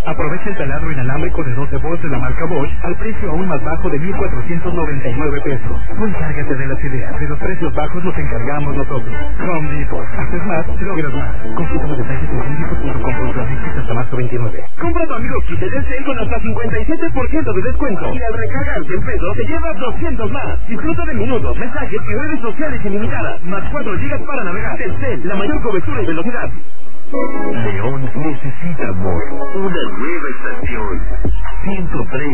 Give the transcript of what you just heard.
Aprovecha el taladro inalámbrico de 12 volts de la marca Bosch al precio aún más bajo de 1,499 pesos. Tú encárgate de las ideas, de los precios bajos nos encargamos nosotros. Home Depot. Haces más, logras más. Consulta los detalles en homedepot.com.mx hasta marzo 29. Compra tu amigo kit de Telcel con hasta 57% de descuento. Y al recargar 100 pesos te llevas 200 más. Disfruta de minutos, mensajes y redes sociales ilimitadas. Más 4 GB para navegar. Telcel, la mayor cobertura y velocidad. León necesita amor. Una nueva estación. 103.